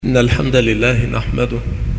إن الحمد لله نحمده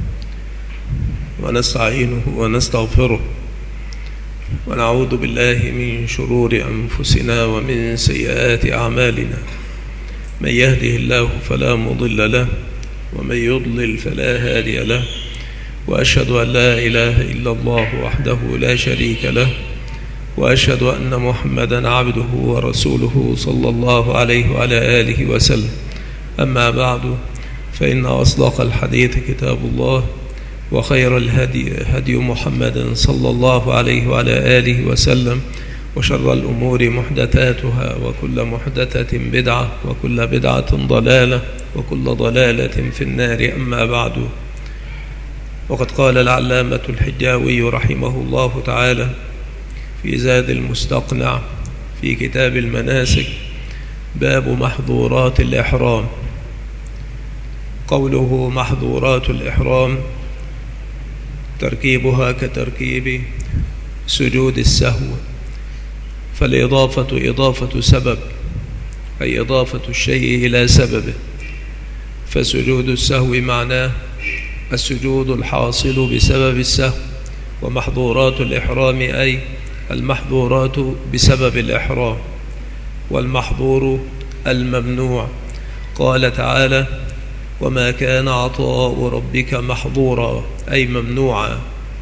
ونستعينه ونستغفره ونعوذ بالله من شرور أنفسنا ومن سيئات أعمالنا. من يهده الله فلا مضل له ومن يضلل فلا هادي له، وأشهد أن لا إله إلا الله وحده لا شريك له، وأشهد أن محمدا عبده ورسوله صلى الله عليه وعلى آله وسلم. أما بعد، فإن أصدق الحديث كتاب الله، وخير الهدي هدي محمد صلى الله عليه وعلى آله وسلم، وشر الأمور محدثاتها، وكل محدثة بدعة، وكل بدعة ضلالة، وكل ضلالة في النار. أما بعد، وقد قال العلامة الحجاوي رحمه الله تعالى في زاد المستقنع في كتاب المناسك: باب محظورات الإحرام. قوله محظورات الإحرام تركيبها كتركيب سجود السهو، فالإضافة إضافة سبب، أي إضافة الشيء إلى سببه، فسجود السهو معناه السجود الحاصل بسبب السهو، ومحظورات الإحرام أي المحظورات بسبب الإحرام، والمحظور الممنوع. قال تعالى: وما كان عطاء ربك محظورا، أي ممنوعا.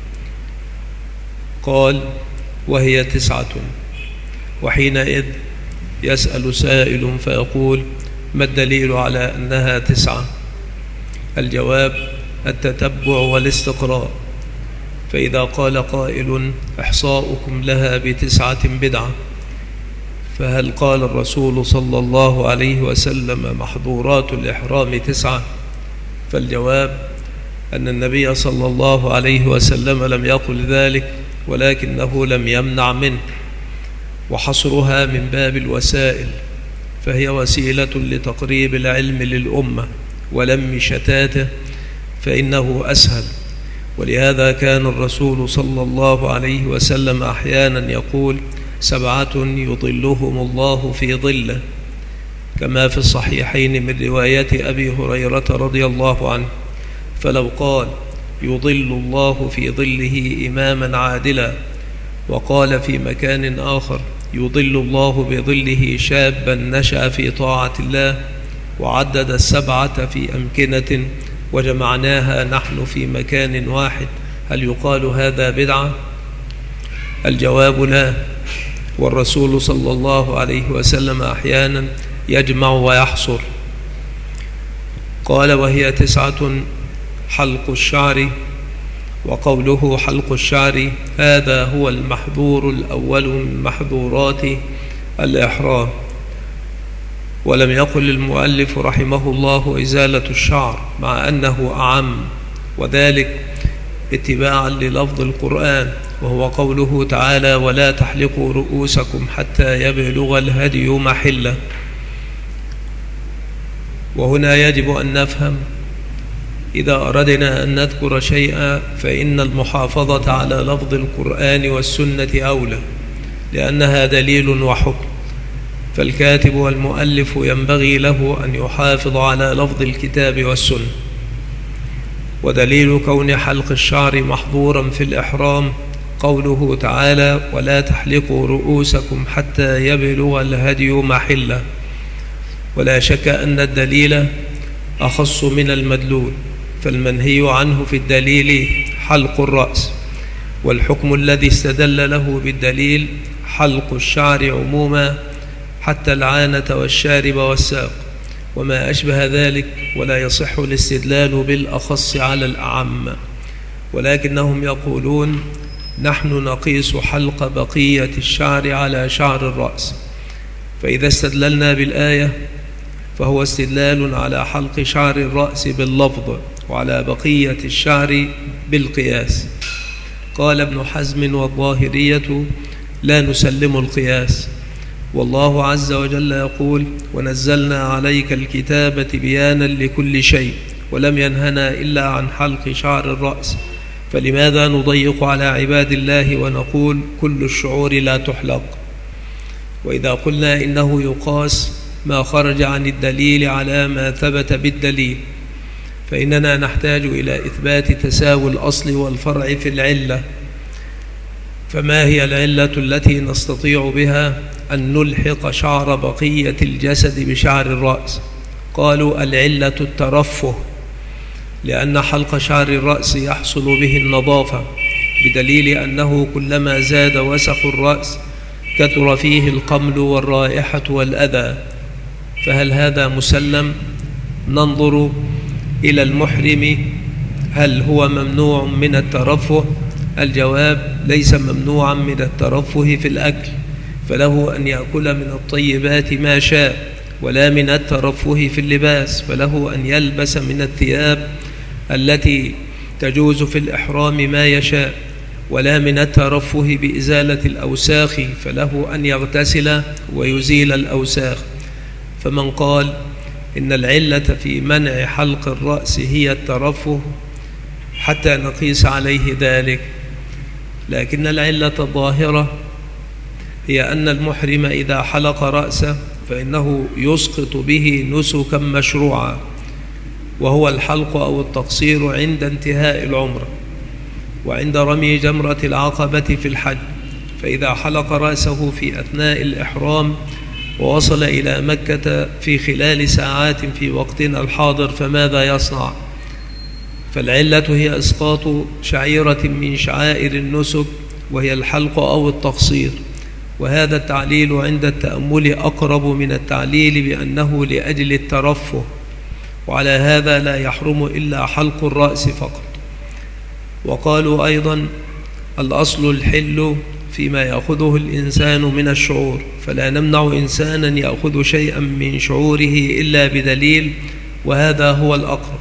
قال: وهي 9. وحينئذ يسأل سائل فيقول: ما الدليل على أنها 9؟ الجواب: التتبع والاستقراء. فإذا قال قائل: إحصاؤكم لها ب9 بدعة، فهل قال الرسول صلى الله عليه وسلم محظورات الإحرام 9؟ فالجواب أن النبي صلى الله عليه وسلم لم يقل ذلك، ولكنه لم يمنع منه، وحصرها من باب الوسائل، فهي وسيلة لتقريب العلم للأمة ولم شتاته، فإنه أسهل. ولهذا كان الرسول صلى الله عليه وسلم أحيانا يقول: 7 يظلهم الله في ظله، كما في الصحيحين من رواية أبي هريرة رضي الله عنه. فلو قال: يظل الله في ظله إماما عادلا، وقال في مكان آخر: يظل الله بظله شابا نشأ في طاعة الله، وعدد 7 في أمكنة وجمعناها نحن في مكان واحد، هل يقال هذا بدعة؟ الجواب: لا. والرسول صلى الله عليه وسلم أحيانا يجمع ويحصر. قال: وهي 9 حلق الشعر. وقوله حلق الشعر هذا هو المحظور الأول من محظورات الإحرام. ولم يقل المؤلف رحمه الله إزالة الشعر، مع أنه أعم، وذلك اتباعا للفظ القرآن، وهو قوله تعالى: ولا تحلقوا رؤوسكم حتى يبلغ الهدي محله. وهنا يجب أن نفهم: إذا أردنا أن نذكر شيئا فإن المحافظة على لفظ القرآن والسنة أولى، لأنها دليل وحكم، فالكاتب والمؤلف ينبغي له أن يحافظ على لفظ الكتاب والسنة. ودليل كون حلق الشعر محظورا في الإحرام قوله تعالى: ولا تحلقوا رؤوسكم حتى يبلغ الهدي محله. ولا شك أن الدليل أخص من المدلول، فالمنهي عنه في الدليل حلق الرأس، والحكم الذي استدل له بالدليل حلق الشعر عموما، حتى العانة والشارب والساق وما أشبه ذلك، ولا يصح الاستدلال بالأخص على الأعم. ولكنهم يقولون: نحن نقيس حلق بقية الشعر على شعر الرأس، فإذا استدللنا بالآية فهو استدلال على حلق شعر الرأس باللفظ، وعلى بقية الشعر بالقياس. قال ابن حزم والظاهرية: لا نسلم القياس، والله عز وجل يقول: ونزلنا عليك الكتاب بيانا لكل شيء، ولم ينهنا إلا عن حلق شعر الرأس، فلماذا نضيق على عباد الله ونقول كل الشعور لا تحلق؟ وإذا قلنا إنه يقاس ما خرج عن الدليل على ما ثبت بالدليل، فإننا نحتاج إلى إثبات تساوي الأصل والفرع في العلة. فما هي العلة التي نستطيع بها أن نلحق شعر بقية الجسد بشعر الرأس؟ قالوا العلة الترفه، لأن حلق شعر الرأس يحصل به النظافة، بدليل أنه كلما زاد وسخ الرأس كثر فيه القمل والرائحة والأذى. فهل هذا مسلم؟ ننظر إلى المحرم، هل هو ممنوع من الترفه؟ الجواب: ليس ممنوعا من الترفه في الأكل، فله أن يأكل من الطيبات ما شاء، ولا من الترفه في اللباس، فله أن يلبس من الثياب التي تجوز في الإحرام ما يشاء، ولا من الترفه بإزالة الأوساخ، فله أن يغتسل ويزيل الأوساخ. فمن قال إن العلة في منع حلق الرأس هي الترفه حتى نقيس عليه ذلك، لكن العلة الظاهرة هي أن المحرم إذا حلق رأسه فإنه يسقط به نسكا مشروعا، وهو الحلق أو التقصير عند انتهاء العمرة وعند رمي جمرة العقبة في الحج. فإذا حلق رأسه في أثناء الإحرام ووصل إلى مكة في خلال ساعات في وقتنا الحاضر فماذا يصنع؟ فالعلة هي إسقاط شعيرة من شعائر النسك، وهي الحلق أو التقصير. وهذا التعليل عند التأمل أقرب من التعليل بأنه لأجل الترفه، وعلى هذا لا يحرم إلا حلق الرأس فقط. وقالوا أيضا الأصل الحل فيما يأخذه الإنسان من الشعور، فلا نمنع إنسانا يأخذ شيئا من شعوره إلا بدليل، وهذا هو الأقرب.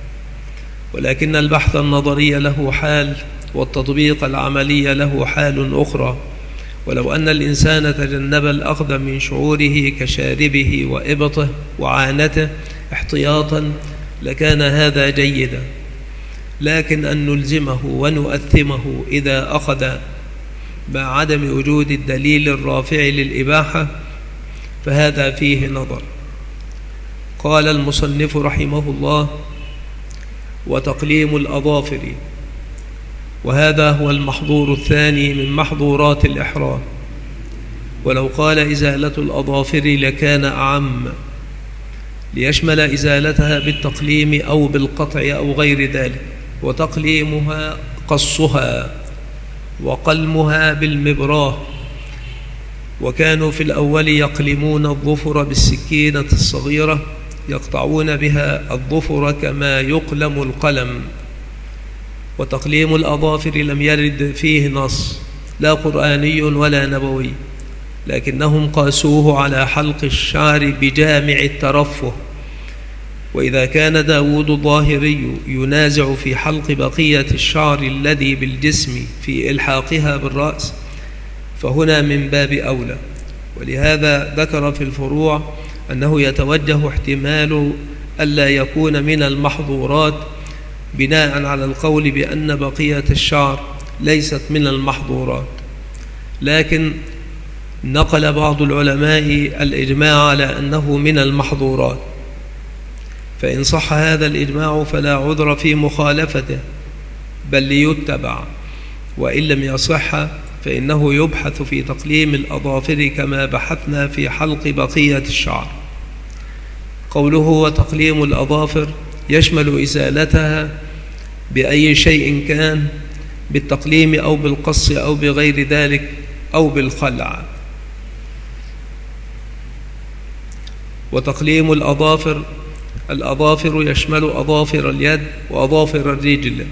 ولكن البحث النظري له حال، والتطبيق العملي له حال أخرى. ولو أن الإنسان تجنب الأخذ من شعوره كشاربه وإبطه وعانته احتياطا لكان هذا جيدا، لكن أن نلزمه ونؤثمه إذا أخذ مع عدم وجود الدليل الرافع للإباحة فهذا فيه نظر. قال المصنف رحمه الله: وتقليم الأظافر، وهذا هو المحظور الثاني من محظورات الإحرام. ولو قال إزالة الأظافر لكان أعم، ليشمل إزالتها بالتقليم أو بالقطع أو غير ذلك. وتقليمها قصها، وقلمها بالمبراه. وكانوا في الأول يقلمون الظفر بالسكينة الصغيرة يقطعون بها الظفر كما يقلم القلم. وتقليم الأظافر لم يرد فيه نص لا قرآني ولا نبوي، لكنهم قاسوه على حلق الشعر بجامع الترفه. وإذا كان داود الظاهري ينازع في حلق بقية الشعر الذي بالجسم في إلحاقها بالرأس فهنا من باب أولى. ولهذا ذكر في الفروع أنه يتوجه احتمال ألا يكون من المحظورات بناء على القول بأن بقية الشعر ليست من المحظورات، لكن نقل بعض العلماء الإجماع على أنه من المحظورات، فإن صح هذا الإجماع فلا عذر في مخالفته بل ليتبع، وإن لم يصح فإنه يبحث في تقليم الأظافر كما بحثنا في حلق بقية الشعر. قوله وتقليم الأظافر يشمل إزالتها بأي شيء كان، بالتقليم أو بالقص أو بغير ذلك أو بالخلع. وتقليم الأظافر يشمل أظافر اليد وأظافر الرجل.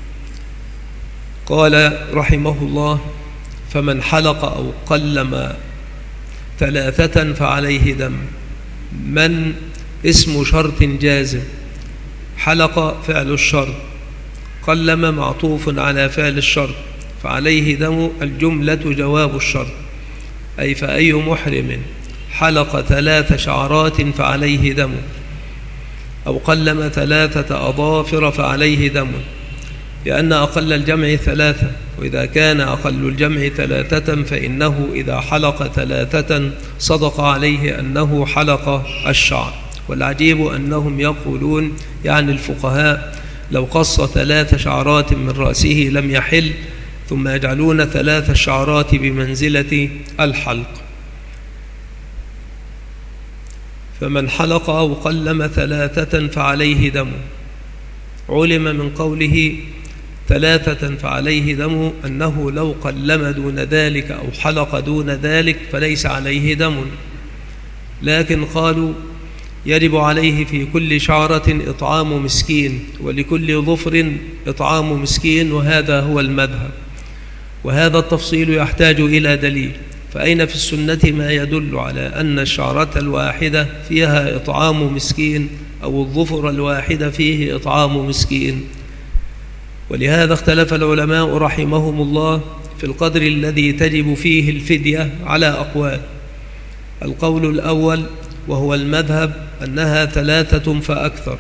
قال رحمه الله: فمن حلق أو قلم 3 فعليه دم. من اسم شرط جازم، حلق فعل الشرط، قلم معطوف على فعل الشرط، فعليه دم الجملة جواب الشرط، أي فأي محرم حلق 3 شعرات فعليه دم، أو قلم 3 أظافر فعليه دم، لأن أقل الجمع 3، وإذا كان أقل الجمع 3 فإنه إذا حلق 3 صدق عليه أنه حلق الشعر، والعجيب أنهم يقولون يعني الفقهاء لو قص 3 شعرات من رأسه لم يحل، ثم يجعلون 3 شعرات بمنزلة الحلق. فمن حلق أو قلم 3 فعليه دم. علم من قوله 3 فعليه دم أنه لو قلم دون ذلك أو حلق دون ذلك فليس عليه دم، لكن قالوا يجب عليه في كل شعرة إطعام مسكين، ولكل ظفر إطعام مسكين، وهذا هو المذهب. وهذا التفصيل يحتاج إلى دليل، فأين في السنة ما يدل على أن الشعرة الواحدة فيها إطعام مسكين أو الظفر الواحدة فيه إطعام مسكين؟ ولهذا اختلف العلماء رحمهم الله في القدر الذي تجب فيه الفدية على أقوال. القول الأول وهو المذهب أنها 3 فأكثر.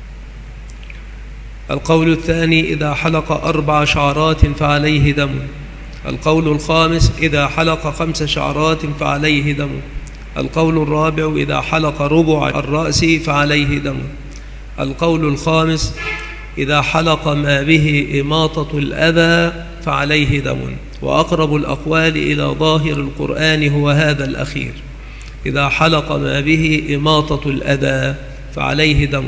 القول الثاني إذا حلق 4 شعرات فعليه دم. القول الخامس إذا حلق 5 شعرات فعليه دم. القول الرابع إذا حلق ربع الرأس فعليه دم. القول الخامس إذا حلق ما به إماطة الأذى فعليه دم. وأقرب الأقوال إلى ظاهر القرآن هو هذا الأخير، إذا حلق ما به إماطة الأذى فعليه دم،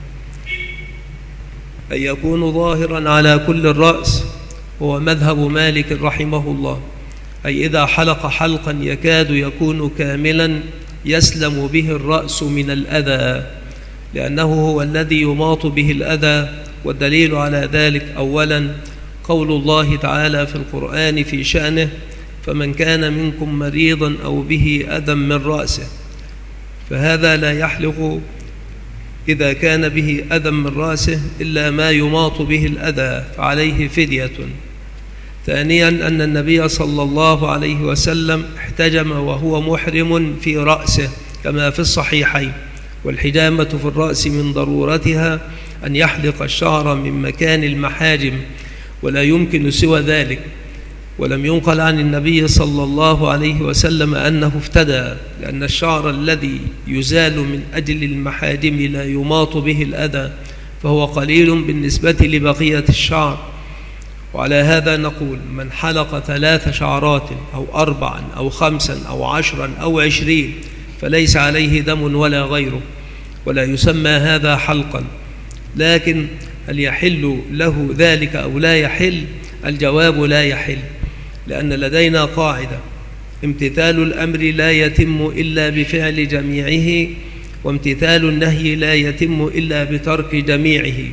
أن يكون ظاهرا على كل الرأس، هو مذهب مالك رحمه الله، أي إذا حلق حلقا يكاد يكون كاملا يسلم به الرأس من الأذى، لأنه هو الذي يماط به الأذى. والدليل على ذلك أولا قول الله تعالى في القرآن في شأنه فمن كان منكم مريضا أو به أذى من رأسه، فهذا لا يحلق إذا كان به أذى من رأسه إلا ما يماط به الأذى فعليه فدية. ثانيا أن النبي صلى الله عليه وسلم احتجم وهو محرم في رأسه كما في الصحيحين، والحجامة في الرأس من ضرورتها أن يحلق الشعر من مكان المحاجم ولا يمكن سوى ذلك. ولم ينقل عن النبي صلى الله عليه وسلم أنه افتدى، لأن الشعر الذي يزال من أجل المحاجم لا يماط به الأذى فهو قليل بالنسبة لبقية الشعر. وعلى هذا نقول من حلق 3 شعرات أو 4 أو 5 أو 10 أو 20 فليس عليه دم ولا غيره، ولا يسمى هذا حلقا. لكن هل يحل له ذلك أو لا يحل؟ الجواب لا يحل، لأن لدينا قاعدة: امتثال الأمر لا يتم إلا بفعل جميعه، وامتثال النهي لا يتم إلا بترك جميعه.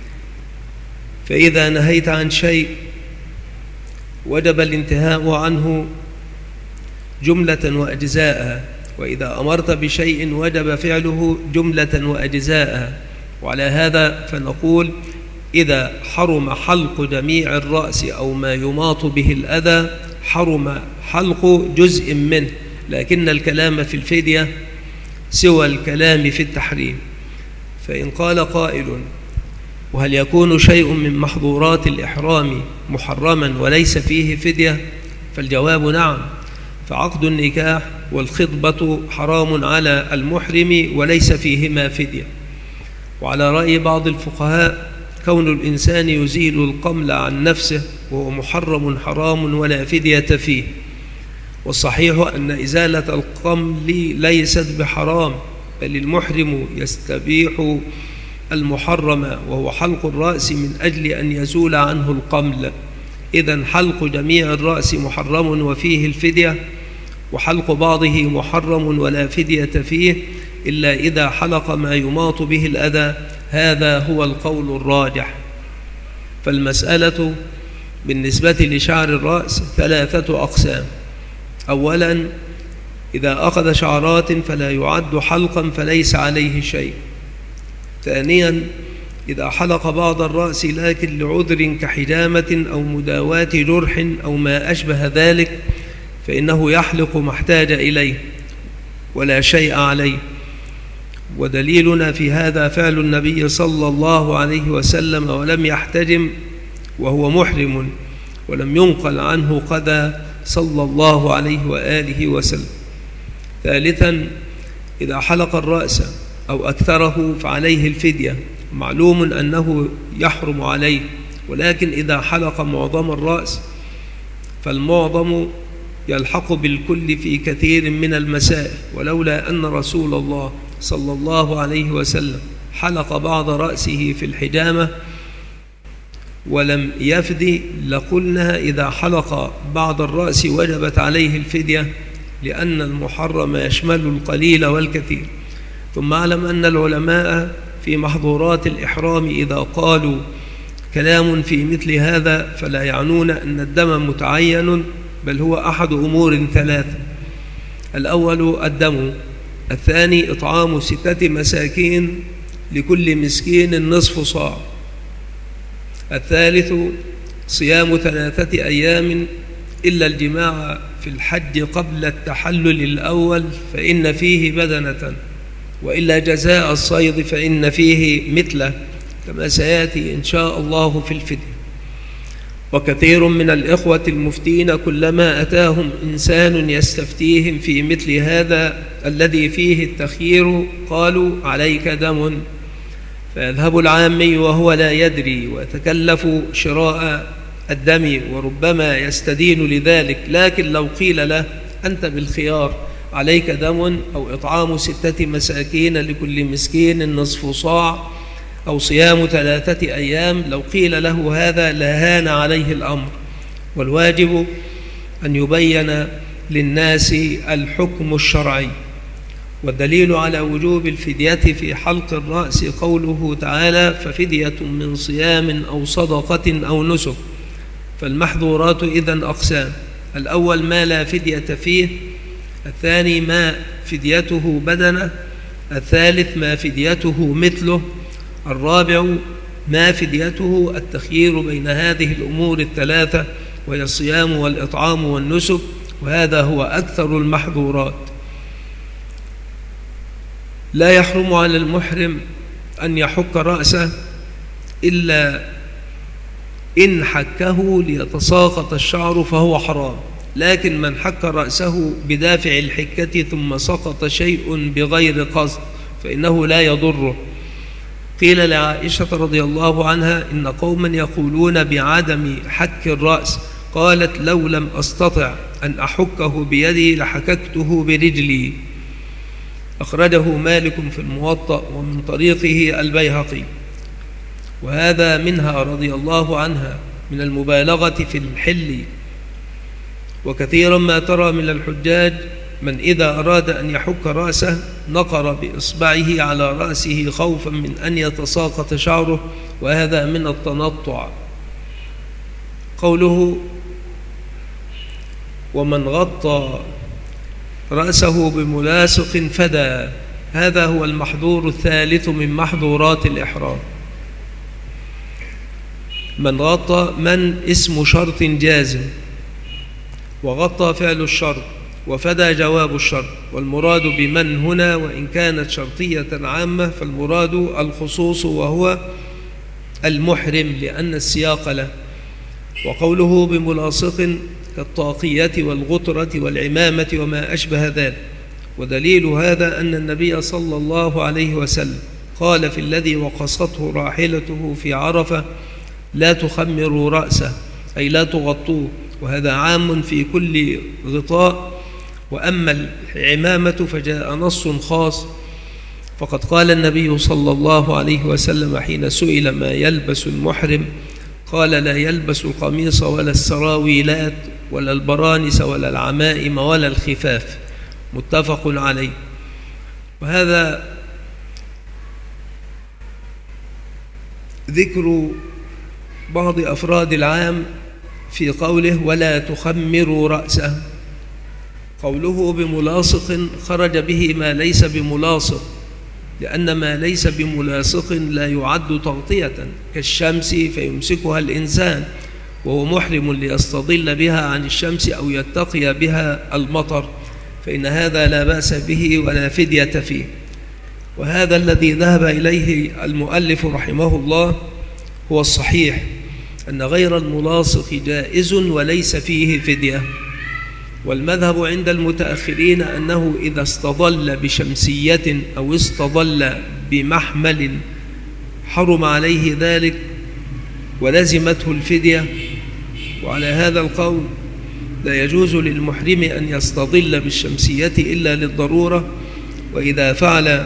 فإذا نهيت عن شيء وجب الانتهاء عنه جملة وأجزاء، وإذا أمرت بشيء وجب فعله جملة وأجزاء. وعلى هذا فنقول إذا حرم حلق جميع الرأس أو ما يماط به الأذى حرم حلق جزء منه، لكن الكلام في الفدية سوى الكلام في التحريم. فإن قال قائل: وهل يكون شيء من محظورات الإحرام محرما وليس فيه فدية؟ فالجواب نعم، فعقد النكاح والخطبة حرام على المحرم وليس فيهما فدية. وعلى رأي بعض الفقهاء كون الإنسان يزيل القمل عن نفسه وهو محرم حرام ولا فدية فيه. والصحيح أن إزالة القمل ليست بحرام، بل المحرم يستبيح المحرم وهو حلق الرأس من أجل أن يزول عنه القمل. إذن حلق جميع الرأس محرم وفيه الفدية، وحلق بعضه محرم ولا فدية فيه إلا إذا حلق ما يماط به الأذى. هذا هو القول الراجح. فالمسألة بالنسبة لشعر الرأس 3 أقسام: أولا إذا أخذ شعرات فلا يعد حلقا فليس عليه شيء. ثانيا إذا حلق بعض الرأس لكن لعذر كحجامة أو مداواة جرح أو ما أشبه ذلك فإنه يحلق ما احتاج إليه ولا شيء عليه. ودليلنا في هذا فعل النبي صلى الله عليه وسلم ولم يحتجم وهو محرم، ولم ينقل عنه قذى صلى الله عليه وآله وسلم. ثالثا إذا حلق الرأس أو أكثره فعليه الفدية، معلوم أنه يحرم عليه، ولكن إذا حلق معظم الرأس فالمعظم يلحق بالكل في كثير من المسائل، ولولا أن رسول الله صلى الله عليه وسلم حلق بعض رأسه في الحجامة ولم يفدي لقلنا إذا حلق بعض الرأس وجبت عليه الفدية، لأن المحرم يشمل القليل والكثير. ثم اعلم أن العلماء في محظورات الإحرام إذا قالوا كلام في مثل هذا فلا يعنون أن الدم متعين، بل هو أحد أمور ثلاثة: الأول الدم، الثاني إطعام 6 مساكين لكل مسكين نصف صاع، الثالث صيام 3 أيام إلا الجماع في الحج قبل التحلل الأول فإن فيه بدنة، وإلا جزاء الصيد فإن فيه مثله، كما سيأتي إن شاء الله في الفدية. وكثير من الإخوة المفتين كلما أتاهم إنسان يستفتيهم في مثل هذا الذي فيه التخيير قالوا عليك دم، فيذهب العامي وهو لا يدري ويتكلف شراء الدم، وربما يستدين لذلك. لكن لو قيل له أنت بالخيار، عليك دم أو إطعام 6 مساكين لكل مسكين نصف صاع أو صيام 3 أيام، لو قيل له هذا لهان عليه الأمر. والواجب أن يبين للناس الحكم الشرعي. والدليل على وجوب الفدية في حلق الرأس قوله تعالى: ففدية من صيام أو صدقة أو نسك. فالمحظورات إذن أقسام: الأول ما لا فدية فيه، الثاني ما فديته بدنة، الثالث ما فديته مثله، الرابع ما فديته التخيير بين هذه الأمور الثلاثة، وهي الصيام والإطعام والنسك، وهذا هو أكثر المحظورات. لا يحرم على المحرم أن يحك رأسه إلا إن حكه ليتساقط الشعر فهو حرام، لكن من حك رأسه بدافع الحكة ثم سقط شيء بغير قصد فإنه لا يضره. قيل لعائشة رضي الله عنها: إن قوما يقولون بعدم حك الرأس، قالت: لو لم أستطع أن أحكه بيدي لحككته برجلي. أخرجه مالك في الموطأ ومن طريقه البيهقي. وهذا منها رضي الله عنها من المبالغة في الحل. وكثيرا ما ترى من الحجاج من إذا أراد أن يحك رأسه نقر بإصبعه على رأسه خوفا من أن يتساقط شعره، وهذا من التنطع. قوله: ومن غطى رأسه بملاصق فدى، هذا هو المحظور الثالث من محظورات الإحرام. من غطى، من اسم شرط جازم، وغطى فعل الشرط، وفدى جواب الشرط. والمراد بمن هنا وإن كانت شرطية عامة فالمراد الخصوص وهو المحرم لأن السياق له. وقوله بملاصق كالطاقية والغطرة والعمامة وما أشبه ذلك. ودليل هذا أن النبي صلى الله عليه وسلم قال في الذي وقصته راحلته في عرفة: لا تخمروا رأسه، أي لا تغطوه، وهذا عام في كل غطاء. وأما العمامة فجاء نص خاص، فقد قال النبي صلى الله عليه وسلم حين سئل ما يلبس المحرم قال: لا يلبس القميص ولا السراويلات ولا البرانس ولا العمائم ولا الخفاف، متفق عليه. وهذا ذكر بعض أفراد العام في قوله ولا تخمروا رأسه. قوله بملاصق خرج به ما ليس بملاصق، لأن ما ليس بملاصق لا يعد تغطية كالشمس فيمسكها الإنسان وهو محرم ليستظل بها عن الشمس أو يتقي بها المطر، فإن هذا لا بأس به ولا فدية فيه. وهذا الذي ذهب إليه المؤلف رحمه الله هو الصحيح، أن غير الملاصق جائز وليس فيه فدية. والمذهب عند المتأخرين أنه إذا استظل بشمسية أو استظل بمحمل حرم عليه ذلك ولزمته الفدية. وعلى هذا القول لا يجوز للمحرم أن يستظل بالشمسية إلا للضرورة، وإذا فعل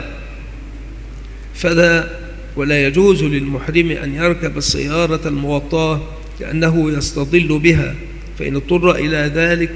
فذا. ولا يجوز للمحرم أن يركب السيارة المغطاة لأنه يستظل بها، فإن اضطر إلى ذلك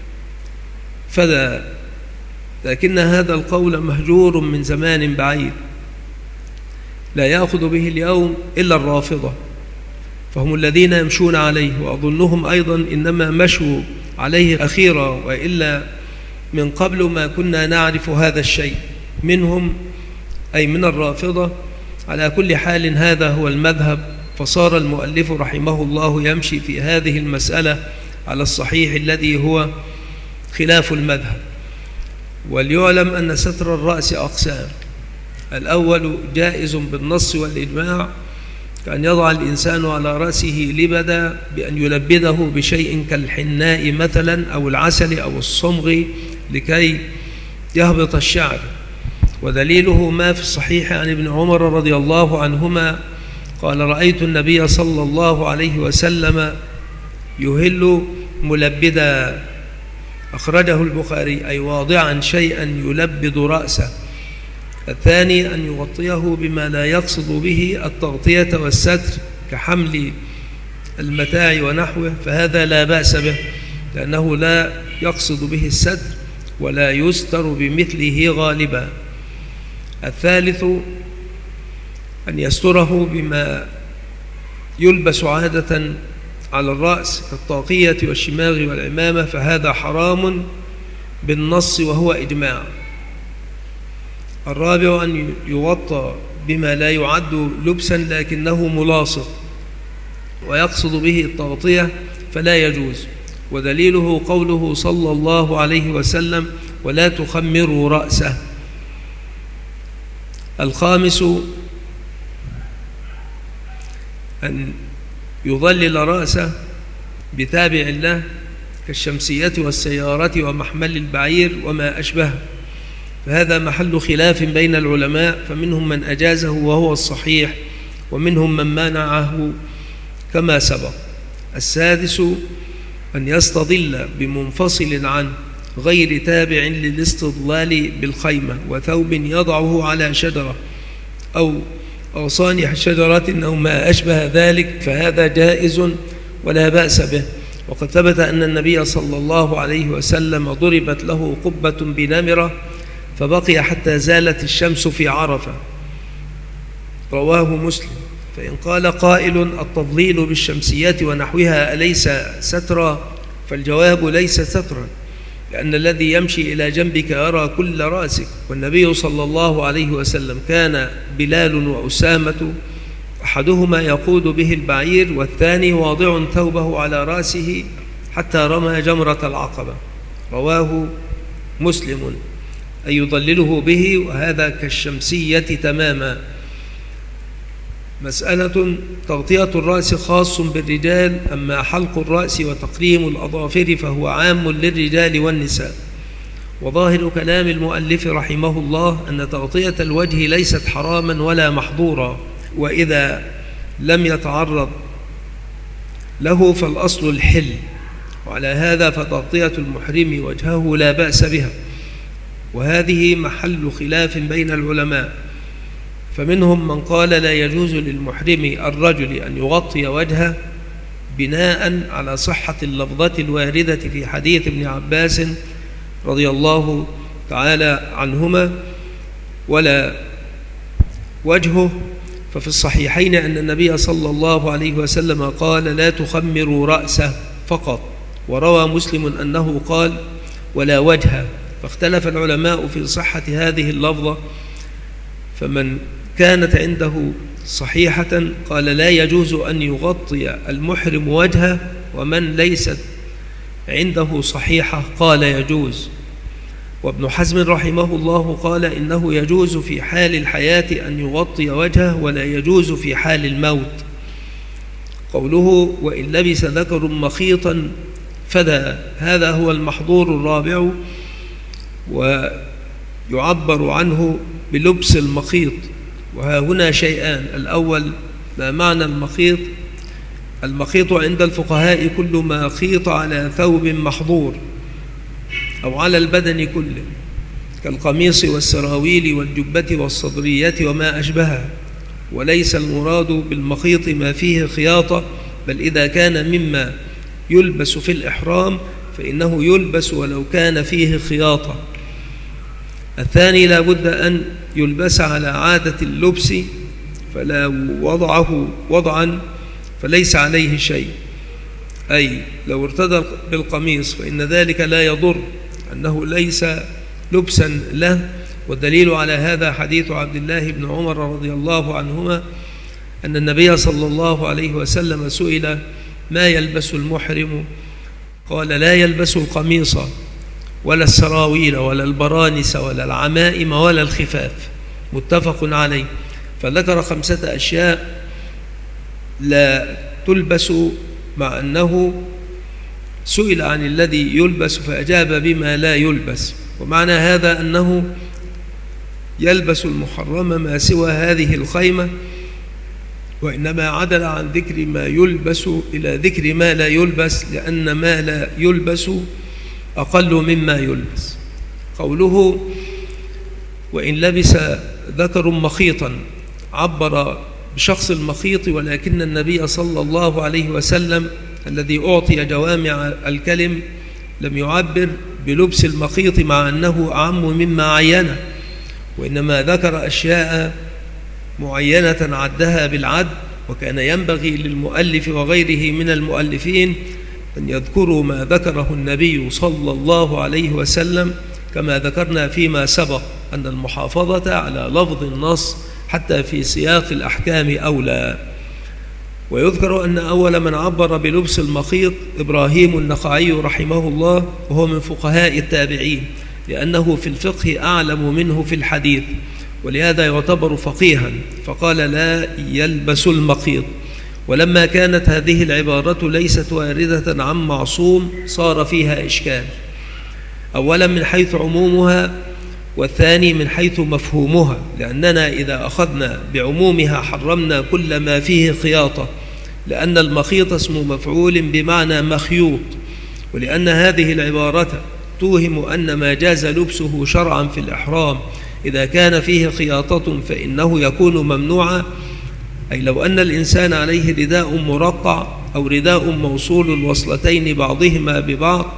فذا. لكن هذا القول مهجور من زمان بعيد، لا يأخذ به اليوم إلا الرافضة، فهم الذين يمشون عليه، وأظنهم أيضا إنما مشوا عليه أخيرا، وإلا من قبل ما كنا نعرف هذا الشيء منهم، أي من الرافضة. على كل حال هذا هو المذهب، فصار المؤلف رحمه الله يمشي في هذه المسألة على الصحيح الذي هو خلاف المذهب. وليعلم أن ستر الرأس أقسام: الأول جائز بالنص والإجماع، كأن يضع الإنسان على رأسه لبدا بأن يلبده بشيء كالحناء مثلا أو العسل أو الصمغ لكي يهبط الشعر. ودليله ما في الصحيح عن ابن عمر رضي الله عنهما قال: رأيت النبي صلى الله عليه وسلم يهل ملبدا، أخرجه البخاري، أي واضعا شيئا يلبد رأسه. الثاني أن يغطيه بما لا يقصد به التغطية والستر كحمل المتاع ونحوه، فهذا لا بأس به لأنه لا يقصد به الستر ولا يستر بمثله غالبا. الثالث أن يستره بما يلبس عادة على الرأس كالطاقية والشماغ والعمامة، فهذا حرام بالنص وهو إجماع. الرابع أن يغطى بما لا يعد لبسا لكنه ملاصق ويقصد به التغطية، فلا يجوز. ودليله قوله صلى الله عليه وسلم: ولا تخمروا رأسه. الخامس أن يظلل رأسه بتابع له كالشمسية والسيارة ومحمل البعير وما أشبه، فهذا محل خلاف بين العلماء، فمنهم من أجازه وهو الصحيح، ومنهم من منعه كما سبق. السادس أن يستظل بمنفصل عنه غير تابع للاستظلال بالخيمة، وثوب يضعه على شجرة أو أغصان شجرة أو ما أشبه ذلك، فهذا جائز ولا بأس به. وقد ثبت أن النبي صلى الله عليه وسلم ضربت له قبة بنمرة فبقي حتى زالت الشمس في عرفة، رواه مسلم. فإن قال قائل: التضليل بالشمسية ونحوها أليس سترا؟ فالجواب: ليس سترا، لأن الذي يمشي إلى جنبك يرى كل رأسك. والنبي صلى الله عليه وسلم كان بلال وأسامة أحدهما يقود به البعير والثاني واضع ثوبه على رأسه حتى رمى جمرة العقبة، رواه مسلم، أي يضلله به، وهذا كالشمسية تماما. مسألة: تغطية الرأس خاص بالرجال، أما حلق الرأس وتقليم الأظافر فهو عام للرجال والنساء. وظاهر كلام المؤلف رحمه الله أن تغطية الوجه ليست حراما ولا محظورا، وإذا لم يتعرض له فالأصل الحل، وعلى هذا فتغطية المحرم وجهه لا بأس بها، وهذه محل خلاف بين العلماء، فمنهم من قال لا يجوز للمحرم الرجل أن يغطي وجهه بناء على صحة اللفظة الواردة في حديث ابن عباس رضي الله تعالى عنهما: ولا وجهه. ففي الصحيحين أن النبي صلى الله عليه وسلم قال: لا تخمروا رأسه فقط. وروى مسلم أنه قال: ولا وجهه. فاختلف العلماء في صحة هذه اللفظة، فمن كانت عنده صحيحة قال لا يجوز أن يغطي المحرم وجهه، ومن ليست عنده صحيحة قال يجوز. وابن حزم رحمه الله قال إنه يجوز في حال الحياة أن يغطي وجهه، ولا يجوز في حال الموت. قوله: وإن لبس ذكر مخيطا فدى. هذا هو المحظور الرابع، ويعبر عنه بلبس المخيط. وها هنا شيئان: الأول، ما معنى المخيط؟ المخيط عند الفقهاء كل ما خيط على ثوب محظور أو على البدن كله، كالقميص والسراويل والجبة والصدرية وما أشبهها. وليس المراد بالمخيط ما فيه خياطة، بل إذا كان مما يلبس في الإحرام فإنه يلبس ولو كان فيه خياطة. الثاني، لا بد أن يلبس على عادة اللبس، فلا وضعه وضعا فليس عليه شيء، أي لو ارتدى بالقميص فإن ذلك لا يضر، أنه ليس لبسا له. والدليل على هذا حديث عبد الله بن عمر رضي الله عنهما أن النبي صلى الله عليه وسلم سئل: ما يلبس المحرم؟ قال: لا يلبس القميص ولا السراويل ولا البرانس ولا العمائم ولا الخفاف. متفق عليه. فذكر 5 أشياء لا تلبس، مع أنه سئل عن الذي يلبس فأجاب بما لا يلبس. ومعنى هذا أنه يلبس المحرم ما سوى هذه الخيمة، وإنما عدل عن ذكر ما يلبس إلى ذكر ما لا يلبس، لأن ما لا يلبس أقل مما يلبس. قوله: وإن لبس ذكر مخيطا، عبر بشخص المخيط، ولكن النبي صلى الله عليه وسلم الذي أعطي جوامع الكلم لم يعبر بلبس المخيط، مع أنه أعم مما عينه، وإنما ذكر أشياء معينة عدها بالعد. وكان ينبغي للمؤلف وغيره من المؤلفين أن يذكروا ما ذكره النبي صلى الله عليه وسلم، كما ذكرنا فيما سبق أن المحافظة على لفظ النص حتى في سياق الأحكام أولى. ويذكر أن أول من عبر بلبس المخيط إبراهيم النخعي رحمه الله، وهو من فقهاء التابعين، لأنه في الفقه أعلم منه في الحديث، ولهذا يعتبر فقيها، فقال: لا يلبس المخيط. ولما كانت هذه العبارة ليست واردة عن معصوم صار فيها إشكال، أولا من حيث عمومها، والثاني من حيث مفهومها، لأننا إذا أخذنا بعمومها حرمنا كل ما فيه خياطة، لأن المخيط اسم مفعول بمعنى مخيوط، ولأن هذه العبارة توهم أن ما جاز لبسه شرعا في الإحرام إذا كان فيه خياطة فإنه يكون ممنوعا. أي لو أن الإنسان عليه رداء مرقع أو رداء موصول الوصلتين بعضهما ببعض،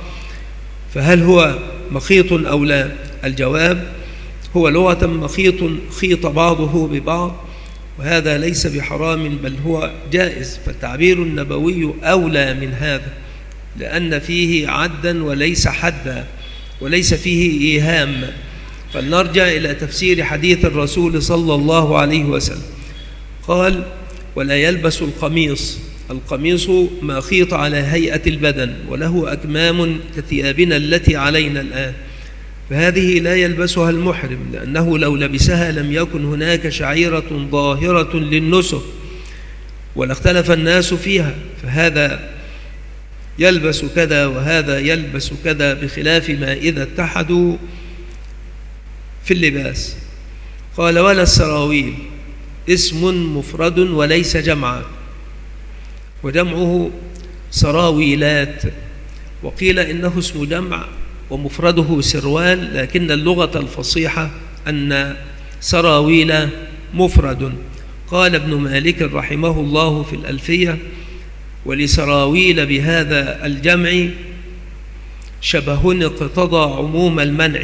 فهل هو مخيط أو لا؟ الجواب: هو لغة مخيط خيط بعضه ببعض، وهذا ليس بحرام بل هو جائز. فالتعبير النبوي أولى من هذا، لأن فيه عدا وليس حدا، وليس فيه إيهام. فلنرجع إلى تفسير حديث الرسول صلى الله عليه وسلم. قال: ولا يلبس القميص. القميص ما خيط على هيئة البدن، وله أكمام كثيابنا التي علينا الآن، فهذه لا يلبسها المحرم، لأنه لو لبسها لم يكن هناك شعيرة ظاهرة للنسك ولا اختلف الناس فيها، فهذا يلبس كذا وهذا يلبس كذا، بخلاف ما إذا اتحدوا في اللباس. قال: ولا السراويل اسم مفرد وليس جمعا، وجمعه سراويلات، وقيل إنه اسم جمع ومفرده سروال، لكن اللغة الفصيحة أن سراويل مفرد. قال ابن مالك رحمه الله في الألفية: ولسراويل بهذا الجمع شبه اقتضى عموم المنع،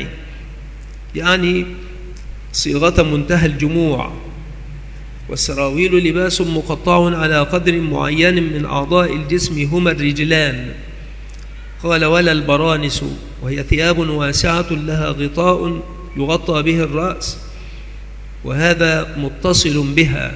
يعني صيغة منتهى الجموع. والسراويل لباس مقطع على قدر معين من أعضاء الجسم هما الرجلان. قال: ولا البرانس، وهي ثياب واسعة لها غطاء يغطى به الرأس، وهذا متصل بها.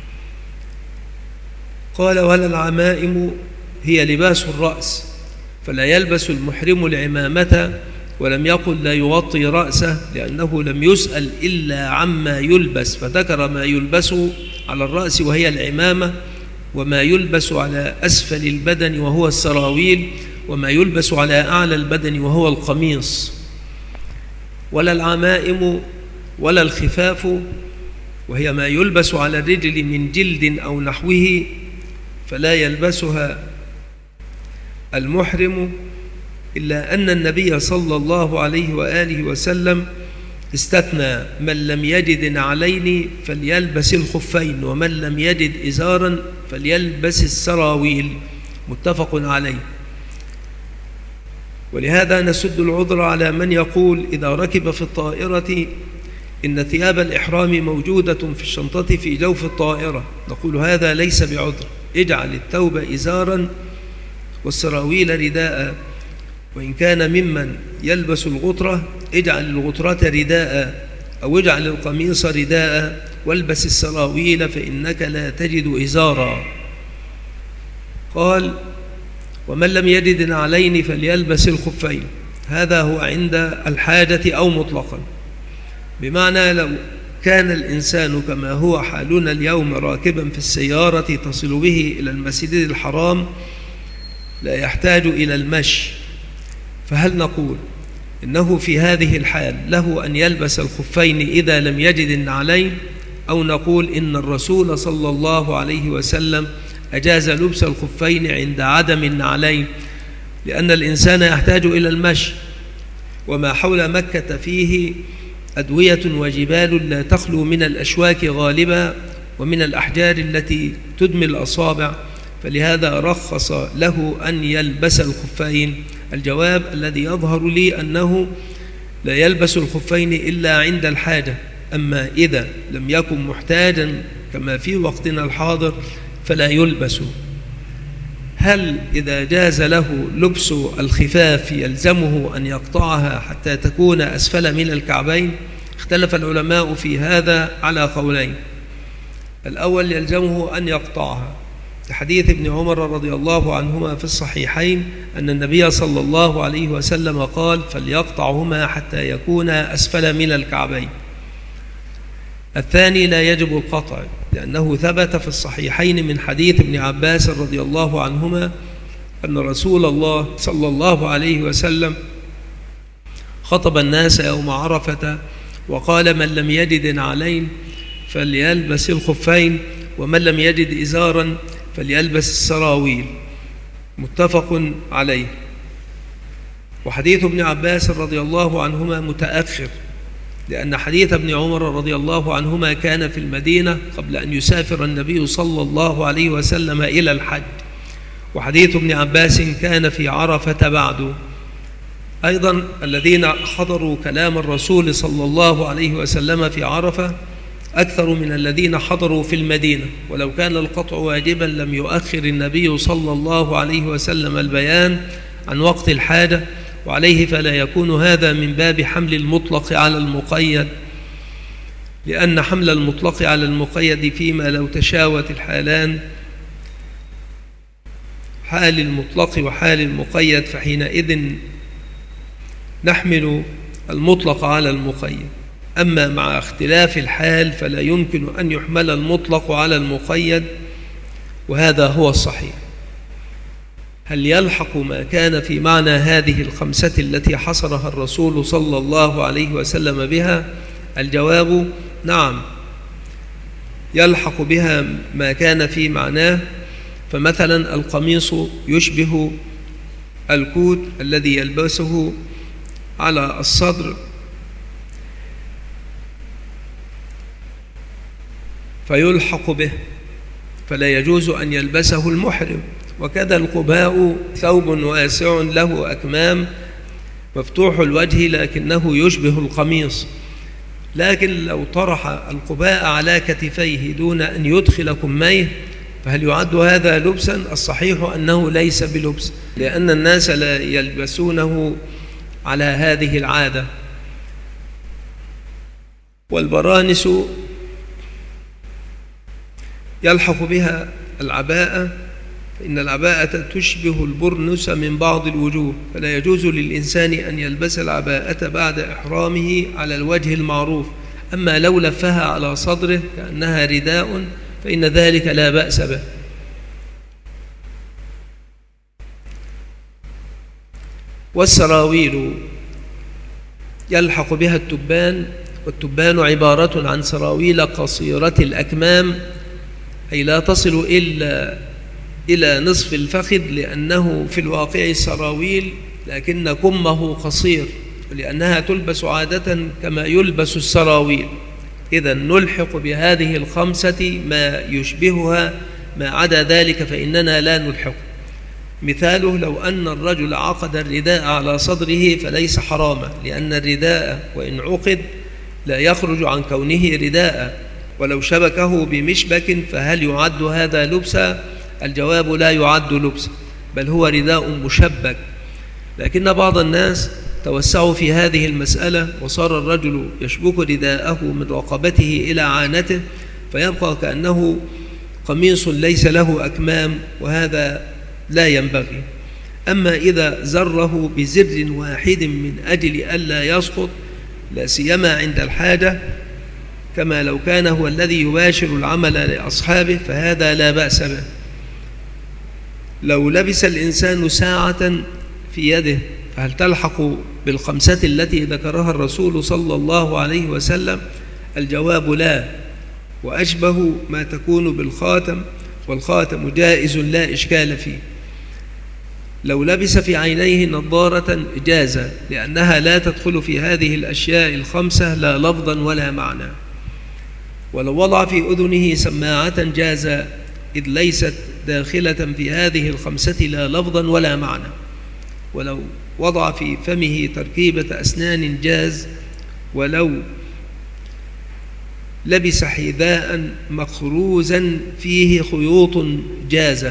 قال: ولا العمائم، هي لباس الرأس، فلا يلبس المحرم العمامة، ولم يقل لا يغطي رأسه، لأنه لم يسأل إلا عما يلبس، فذكر ما يلبس على الرأس وهي العمامة، وما يلبس على أسفل البدن وهو السراويل، وما يلبس على أعلى البدن وهو القميص، ولا العمائم ولا الخفاف وهي ما يلبس على الرجل من جلد أو نحوه، فلا يلبسها المحرم، إلا أن النبي صلى الله عليه وآله وسلم استثنى: من لم يجد نعلين فليلبس الخفين، ومن لم يجد إزارا فليلبس السراويل، متفق عليه. ولهذا نسد العذر على من يقول إذا ركب في الطائرة إن ثياب الإحرام موجودة في الشنطة في جوف الطائرة، نقول هذا ليس بعذر. اجعل الثوب إزارا والسراويل رداء، وإن كان ممن يلبس الغطرة اجعل الغطرة رداء، أو اجعل القميص رداء والبس السراويل فإنك لا تجد إزارا. قال: ومن لم يجد نعلين فليلبس الخفين. هذا هو عند الحاجة أو مطلقا، بمعنى لو كان الإنسان كما هو حالنا اليوم راكبا في السيارة تصل به إلى المسجد الحرام لا يحتاج إلى المشي، فهل نقول إنه في هذه الحال له أن يلبس الخفين إذا لم يجد النعلين، أو نقول إن الرسول صلى الله عليه وسلم أجاز لبس الخفين عند عدم النعلين، لأن الإنسان يحتاج إلى المشي، وما حول مكة فيه أدوية وجبال لا تخلو من الأشواك غالبا ومن الأحجار التي تدمي الأصابع، فلهذا رخص له أن يلبس الخفين. الجواب الذي يظهر لي أنه لا يلبس الخفين إلا عند الحاجة، أما إذا لم يكن محتاجا كما في وقتنا الحاضر فلا يلبس. هل إذا جاز له لبس الخفاف يلزمه أن يقطعها حتى تكون أسفل من الكعبين؟ اختلف العلماء في هذا على قولين. الأول يلزمه أن يقطعها لحديث ابن عمر رضي الله عنهما في الصحيحين أن النبي صلى الله عليه وسلم قال: فليقطعهما حتى يكون أسفل من الكعبين. الثاني لا يجب القطع، لأنه ثبت في الصحيحين من حديث ابن عباس رضي الله عنهما أن رسول الله صلى الله عليه وسلم خطب الناس يوم عرفة وقال: من لم يجد نعلين فليلبس الخفين، ومن لم يجد إزارا فليلبس السراويل، متفق عليه. وحديث ابن عباس رضي الله عنهما متأخر، لأن حديث ابن عمر رضي الله عنهما كان في المدينة قبل أن يسافر النبي صلى الله عليه وسلم إلى الحج، وحديث ابن عباس كان في عرفة بعد. أيضا الذين حضروا كلام الرسول صلى الله عليه وسلم في عرفة أكثر من الذين حضروا في المدينة، ولو كان القطع واجبا لم يؤخر النبي صلى الله عليه وسلم البيان عن وقت الحاجة، وعليه فلا يكون هذا من باب حمل المطلق على المقيد، لأن حمل المطلق على المقيد فيما لو تشاوت الحالان حال المطلق وحال المقيد، فحينئذ نحمل المطلق على المقيد. أما مع اختلاف الحال فلا يمكن أن يحمل المطلق على المقيد، وهذا هو الصحيح. هل يلحق ما كان في معنى هذه الخمسة التي حصرها الرسول صلى الله عليه وسلم بها؟ الجواب نعم، يلحق بها ما كان في معناه. فمثلا القميص يشبه الكوت الذي يلبسه على الصدر، فيلحق به، فلا يجوز أن يلبسه المحرم. وكذا القباء ثوب واسع له أكمام مفتوح الوجه لكنه يشبه القميص، لكن لو طرح القباء على كتفيه دون أن يدخل كميه فهل يعد هذا لبسا؟ الصحيح أنه ليس بلبس، لأن الناس لا يلبسونه على هذه العادة. والبرانس يلحق بها العباءة، فإن العباءة تشبه البرنس من بعض الوجوه، فلا يجوز للإنسان أن يلبس العباءة بعد إحرامه على الوجه المعروف. أما لو لفها على صدره كأنها رداء فإن ذلك لا بأس به. والسراويل يلحق بها التبان، والتبان عبارة عن سراويل قصيرة الأكمام، أي لا تصل إلا إلى نصف الفخذ، لأنه في الواقع سراويل لكن كمه قصير، لأنها تلبس عادة كما يلبس السراويل. إذا نلحق بهذه الخمسة ما يشبهها، ما عدا ذلك فإننا لا نلحق. مثاله لو أن الرجل عقد الرداء على صدره فليس حراما، لأن الرداء وإن عقد لا يخرج عن كونه رداء. ولو شبكه بمشبك فهل يعد هذا لبسا؟ الجواب لا يعد لبسا، بل هو رداء مشبك. لكن بعض الناس توسعوا في هذه المسألة، وصار الرجل يشبك رداءه من رقبته إلى عانته، فيبقى كأنه قميص ليس له أكمام، وهذا لا ينبغي. أما إذا زره بزر واحد من أجل ألا يسقط، لا سيما عند الحاجة، كما لو كان هو الذي يباشر العمل لأصحابه، فهذا لا بأس به. لو لبس الإنسان ساعة في يده فهل تلحق بالخمسة التي ذكرها الرسول صلى الله عليه وسلم؟ الجواب لا، وأشبه ما تكون بالخاتم، والخاتم جائز لا إشكال فيه. لو لبس في عينيه نظارة جاز، لأنها لا تدخل في هذه الأشياء الخمسة لا لفظا ولا معنى. ولو وضع في أذنه سماعة جاز، إذ ليست داخلة في هذه الخمسة لا لفظا ولا معنى. ولو وضع في فمه تركيبة أسنان جاز. ولو لبس حذاء مخروزا فيه خيوط جاز.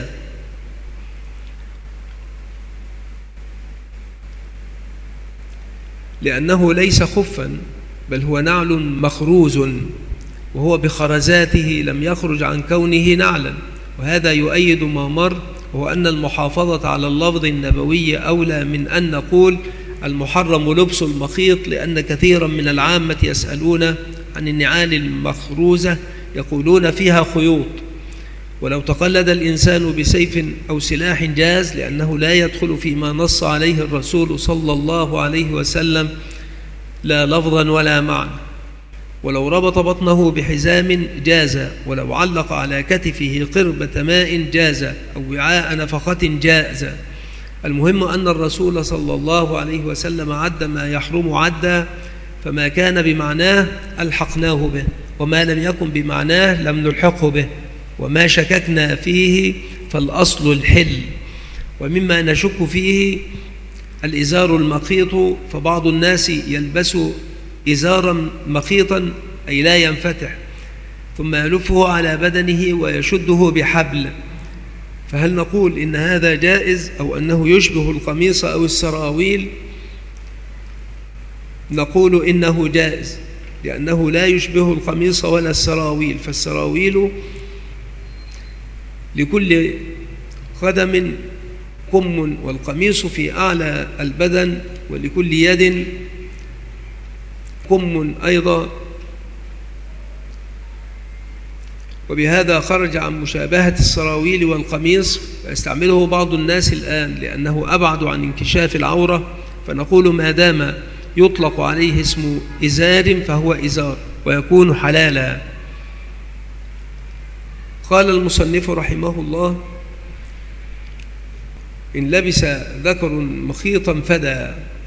لأنه ليس خفا، بل هو نعل مخروز، وهو بخرزاته لم يخرج عن كونه نعلا. وهذا يؤيد ما مر، وهو أن المحافظة على اللفظ النبوي أولى من أن نقول المحرم لبس المخيط، لأن كثيرا من العامة يسألون عن النعال المخروزة يقولون فيها خيوط. ولو تقلد الإنسان بسيف أو سلاح جاز، لأنه لا يدخل فيما نص عليه الرسول صلى الله عليه وسلم لا لفظا ولا معنى. ولو ربط بطنه بحزام جاز. ولو علق على كتفه قربة ماء جاز، أو وعاء نفقة جاز. المهم أن الرسول صلى الله عليه وسلم عد ما يحرم عدا، فما كان بمعناه ألحقناه به، وما لم يكن بمعناه لم نلحقه به. وما شككنا فيه فالأصل الحل. ومما نشك فيه الإزار المخيط، فبعض الناس يلبس إزارا مخيطا أي لا ينفتح، ثم يلفه على بدنه ويشده بحبل، فهل نقول إن هذا جائز أو أنه يشبه القميص أو السراويل؟ نقول إنه جائز، لأنه لا يشبه القميص ولا السراويل. فالسراويل لكل قدم كم، والقميص في أعلى البدن، ولكل يد كم أيضا. وبهذا خرج عن مشابهة السراويل والقميص، فيستعمله بعض الناس الآن لأنه أبعد عن انكشاف العورة، فنقول ما دام يطلق عليه اسم إزار فهو إزار ويكون حلالا. قال المصنف رحمه الله: إن لبس ذكر مخيطا فدى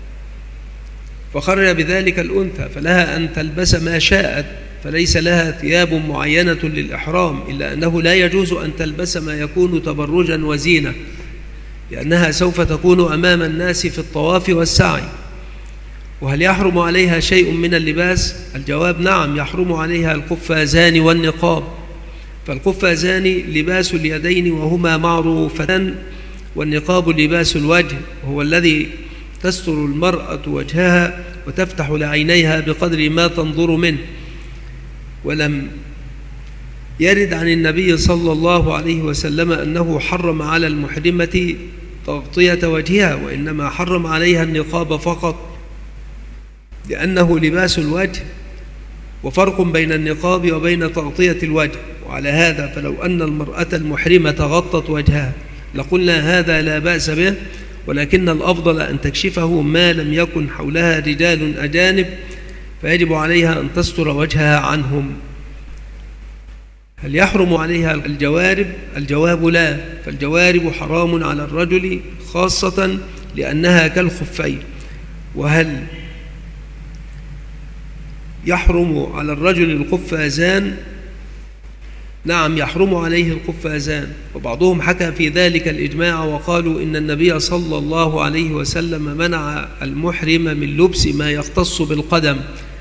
فخرج بذلك الأنثى، فلها أن تلبس ما شاءت، فليس لها ثياب معينة للإحرام، إلا أنه لا يجوز أن تلبس ما يكون تبرجا وزينة، لأنها سوف تكون أمام الناس في الطواف والسعي. وهل يحرم عليها شيء من اللباس؟ الجواب نعم، يحرم عليها القفازان والنقاب. فالقفازان لباس اليدين وهما معروفتان، والنقاب لباس الوجه، وهو الذي تستر المرأة وجهها وتفتح لعينيها بقدر ما تنظر منه. ولم يرد عن النبي صلى الله عليه وسلم أنه حرم على المحرمة تغطية وجهها، وإنما حرم عليها النقاب فقط لأنه لباس الوجه، وفرق بين النقاب وبين تغطية الوجه. وعلى هذا فلو أن المرأة المحرمة غطت وجهها لقلنا هذا لا بأس به، ولكن الأفضل أن تكشفه ما لم يكن حولها رجال أجانب، فيجب عليها أن تستر وجهها عنهم. هل يحرم عليها الجوارب؟ الجواب لا، فالجوارب حرام على الرجل خاصة لأنها كالخفين. وهل يحرم على الرجل القفازان؟ نعم، يحرم عليه القفازان، وبعضهم حكى في ذلك الإجماع، وقالوا إن النبي صلى الله عليه وسلم منع المحرم من لبس ما يختص بالقدم،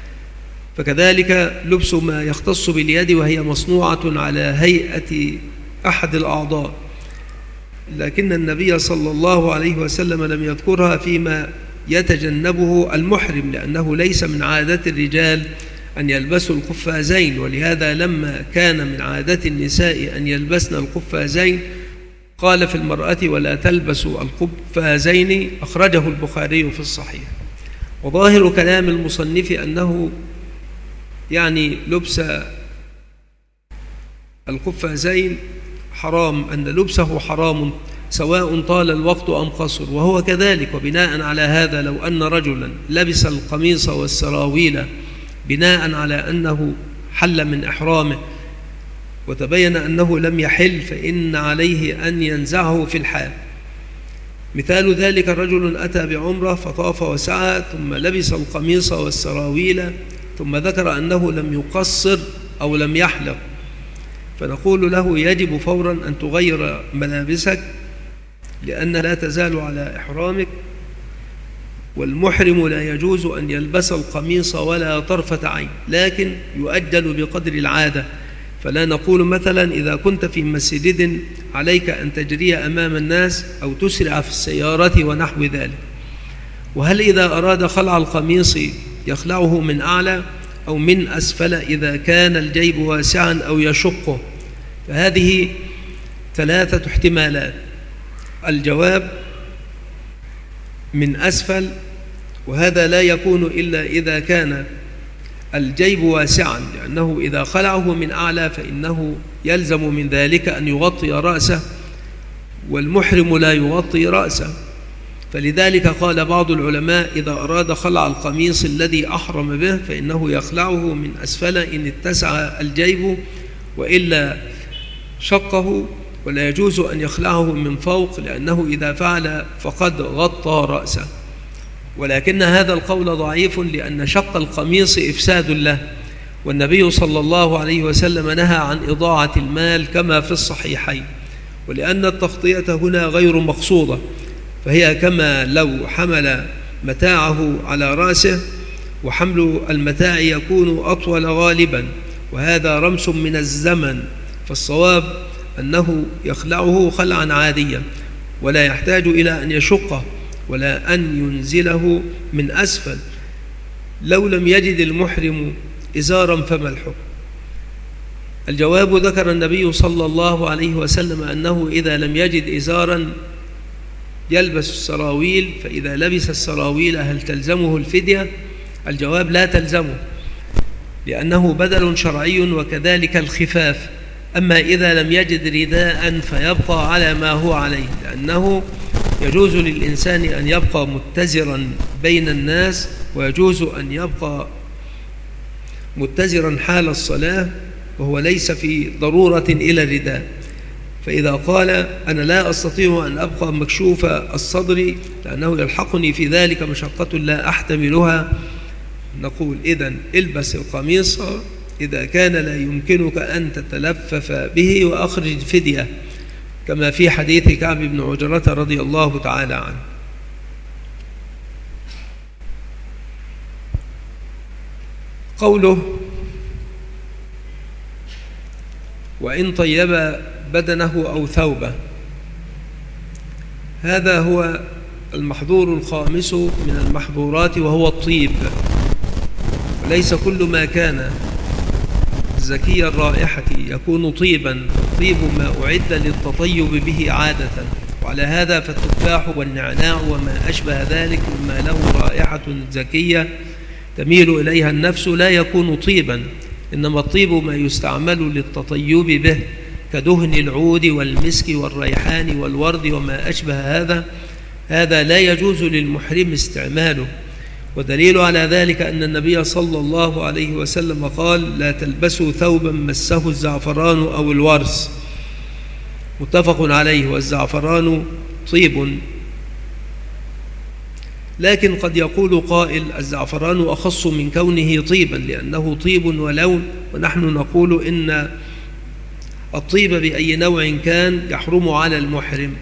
فكذلك لبس ما يختص باليد وهي مصنوعة على هيئة أحد الأعضاء، لكن النبي صلى الله عليه وسلم لم يذكرها فيما يتجنبه المحرم، لأنه ليس من عادة الرجال أن يلبسوا القفازين، ولهذا لما كان من عادة النساء أن يلبسن القفازين قال في المرأة ولا تلبسوا القفازين، أخرجه البخاري في الصحيح. وظاهر كلام المصنف أنه يعني لبس القفازين حرام، أن لبسه حرام سواء طال الوقت أم قصر، وهو كذلك. وبناء على هذا لو أن رجلا لبس القميص والسراويل بناء على أنه حل من إحرامه وتبين أنه لم يحل، فإن عليه أن ينزعه في الحال. مثال ذلك رجل أتى بعمرة فطاف وسعى ثم لبس القميص والسراويل ثم ذكر أنه لم يقصر أو لم يحلق، فنقول له يجب فورا أن تغير ملابسك لأن لا تزال على إحرامك، والمحرم لا يجوز أن يلبس القميص ولا طرفة عين، لكن يؤجل بقدر العادة. فلا نقول مثلا إذا كنت في مسجد عليك أن تجري أمام الناس أو تسرع في السيارة ونحو ذلك. وهل إذا أراد خلع القميص يخلعه من أعلى أو من أسفل إذا كان الجيب واسعا أو يشقه؟ فهذه ثلاثة احتمالات. الجواب من أسفل، وهذا لا يكون إلا إذا كان الجيب واسعا، لأنه إذا خلعه من أعلى فإنه يلزم من ذلك أن يغطي رأسه، والمحرم لا يغطي رأسه. فلذلك قال بعض العلماء إذا أراد خلع القميص الذي أحرم به فإنه يخلعه من أسفل إن اتسع الجيب، وإلا شقه، ولا يجوز أن يخلعه من فوق، لأنه إذا فعل فقد غطى رأسه. ولكن هذا القول ضعيف، لأن شق القميص إفساد له، والنبي صلى الله عليه وسلم نهى عن إضاعة المال كما في الصحيحين. ولأن التغطية هنا غير مقصودة، فهي كما لو حمل متاعه على رأسه، وحمل المتاع يكون أطول غالبا، وهذا رمس من الزمن، فالصواب أنه يخلعه خلعا عاديا ولا يحتاج إلى أن يشقه ولا أن ينزله من أسفل. لو لم يجد المحرم إزارا فما الحكم؟ الجواب ذكر النبي صلى الله عليه وسلم أنه إذا لم يجد إزارا يلبس السراويل، فإذا لبس السراويل هل تلزمه الفدية؟ الجواب لا تلزمه، لأنه بدل شرعي، وكذلك الخفاف. أما إذا لم يجد رداء فيبقى على ما هو عليه، لأنه يجوز للإنسان أن يبقى متزرا بين الناس، ويجوز أن يبقى متزرا حال الصلاة وهو ليس في ضرورة إلى الرداء. فإذا قال أنا لا أستطيع أن أبقى مكشوف الصدر لأنه يلحقني في ذلك مشقة لا أحتملها، نقول إذن البس القميص إذا كان لا يمكنك أن تتلفف به، وأخرج فدية، كما في حديث كعب بن عجرة رضي الله تعالى عنه. قوله وإن طيب بدنه أو ثوبه، هذا هو المحظور الخامس من المحظورات، وهو الطيب. وليس كل ما كان زكي الرائحة يكون طيبا، الطيب ما أعد للتطيب به عادة، وعلى هذا فالتفاح والنعناع وما أشبه ذلك مما له رائحة زكية تميل إليها النفس لا يكون طيبا، إنما الطيب ما يستعمل للتطيب به كدهن العود والمسك والريحان والورد وما أشبه هذا. هذا لا يجوز للمحرم استعماله. ودليل على ذلك أن النبي صلى الله عليه وسلم قال: لا تلبسوا ثوبا مسه الزعفران أو الورس، متفق عليه. والزعفران طيب، لكن قد يقول قائل: الزعفران أخص من كونه طيبا لأنه طيب ولون، ونحن نقول إن الطيب بأي نوع كان يحرم على المحرم.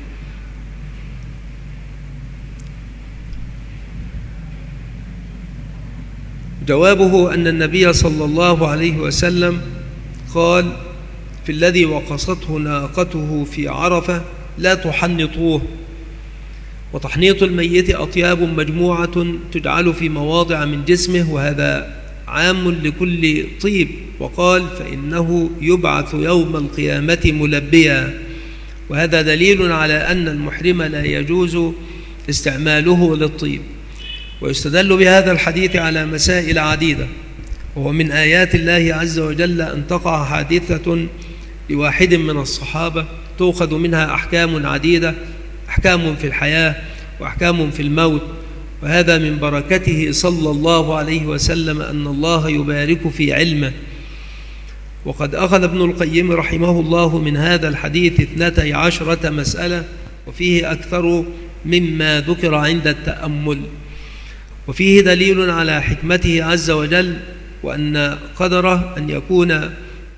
جوابه أن النبي صلى الله عليه وسلم قال في الذي وقصته ناقته في عرفة: لا تحنطوه. وتحنيط الميت أطياب مجموعة تجعل في مواضع من جسمه، وهذا عام لكل طيب. وقال: فإنه يبعث يوم القيامة ملبيا. وهذا دليل على أن المحرم لا يجوز استعماله للطيب. ويستدل بهذا الحديث على مسائل عديدة، وهو من آيات الله عز وجل أن تقع حادثة لواحد من الصحابة تؤخذ منها أحكام عديدة، أحكام في الحياة وأحكام في الموت. وهذا من بركته صلى الله عليه وسلم أن الله يبارك في علمه. وقد أخذ ابن القيم رحمه الله من هذا الحديث 12 مسألة، وفيه أكثر مما ذكر عند التأمل. وفيه دليل على حكمته عز وجل، وأن قدره أن يكون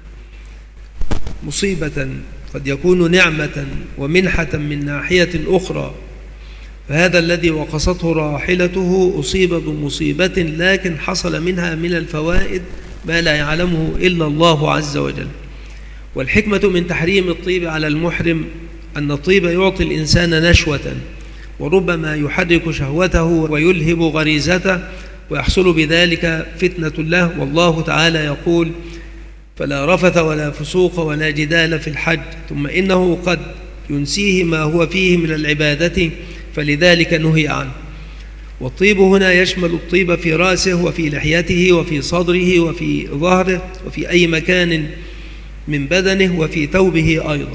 مصيبة قد يكون نعمة ومنحة من ناحية أخرى. فهذا الذي وقصته راحلته أصيب بمصيبة، لكن حصل منها من الفوائد ما لا يعلمه إلا الله عز وجل. والحكمة من تحريم الطيب على المحرم أن الطيب يعطي الإنسان نشوة، وربما يحرك شهوته ويلهب غريزته، ويحصل بذلك فتنة له. والله تعالى يقول: فلا رفث ولا فسوق ولا جدال في الحج، ثم إنه قد ينسيه ما هو فيه من العبادة، فلذلك نهي عنه. والطيب هنا يشمل الطيب في رأسه وفي لحيته وفي صدره وفي ظهره وفي أي مكان من بدنه وفي ثوبه أيضا.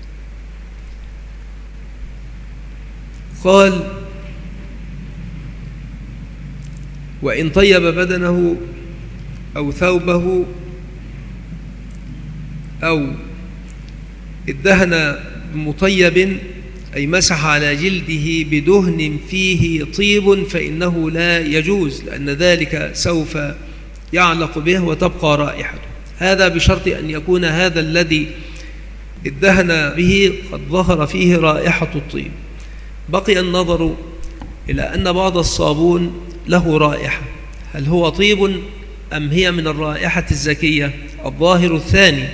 قال: وإن طيب بدنه أو ثوبه أو ادهن بمطيب، أي مسح على جلده بدهن فيه طيب، فإنه لا يجوز، لأن ذلك سوف يعلق به وتبقى رائحته. هذا بشرط أن يكون هذا الذي ادهن به قد ظهر فيه رائحة الطيب. بقي النظر إلى أن بعض الصابون له رائحة، هل هو طيب أم هي من الرائحة الزكية؟ الظاهر الثاني.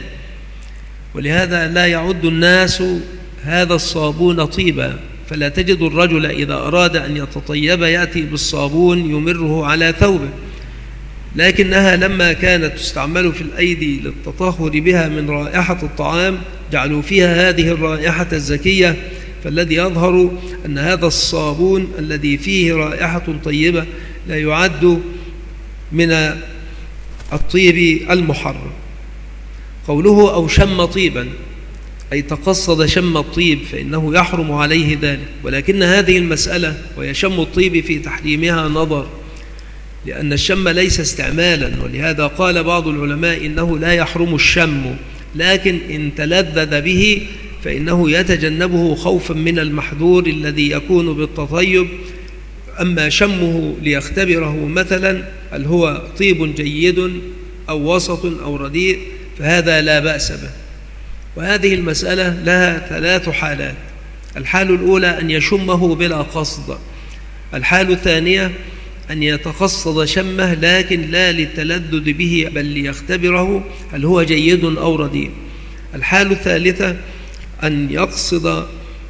ولهذا لا يعد الناس هذا الصابون طيبا، فلا تجد الرجل إذا أراد أن يتطيب يأتي بالصابون يمره على ثوبه، لكنها لما كانت تستعمل في الأيدي للتطهر بها من رائحة الطعام جعلوا فيها هذه الرائحة الزكية. فالذي يظهر أن هذا الصابون الذي فيه رائحة طيبة لا يعد من الطيب المحرم. قوله أو شم طيبا، أي تقصد شم الطيب، فإنه يحرم عليه ذلك. ولكن هذه المسألة وهي شم الطيب في تحريمها نظر، لأن الشم ليس استعمالا، ولهذا قال بعض العلماء إنه لا يحرم الشم، لكن إن تلذذ به فإنه يتجنبه خوفا من المحذور الذي يكون بالتطيب. أما شمه ليختبره مثلا هل هو طيب جيد أو وسط أو رديء فهذا لا بأس به. وهذه المسألة لها 3 حالات: الحال الأولى أن يشمه بلا قصد، الحال الثانية أن يتقصد شمه لكن لا للتلذذ به بل ليختبره هل هو جيد أو رديء، الحال الثالثة أن يقصد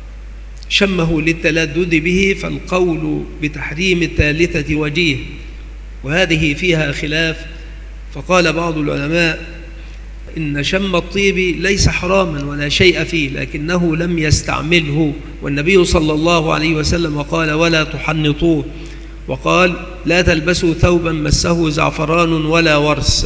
شمه للتلذذ به، فالقول بتحريم الثالثة وجيه، وهذه فيها خلاف. فقال بعض العلماء إن شم الطيب ليس حراما ولا شيء فيه، لكنه لم يستعمله، والنبي صلى الله عليه وسلم قال ولا تحنطوه، وقال لا تلبسوا ثوبا مسه زعفران ولا ورس،